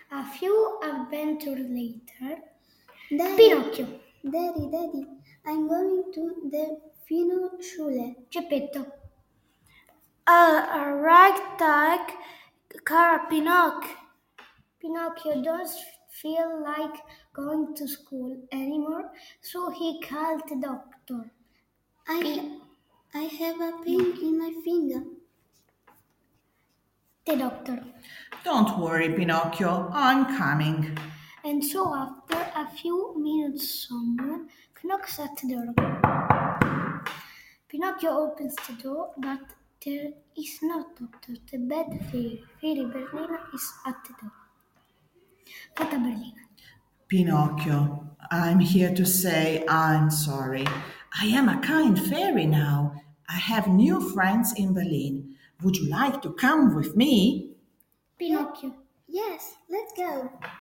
A few adventures later, Daddy, Pinocchio, Daddy, I'm going to the Fino Schule. Geppetto, a ragtag car, Pinocchio doesn't feel like going to school anymore, so he called the doctor. I, I have a pain in my finger. The doctor. Don't worry, Pinocchio, I'm coming. And so after a few minutes someone knocks at the door. Pinocchio opens the door, but there is no doctor. The bad fairy Berlina is at the door. Fata Berlina. Pinocchio, I'm here to say I'm sorry. I am a kind fairy now. I have new friends in Berlin. Would you like to come with me? Pinocchio. Yes, let's go.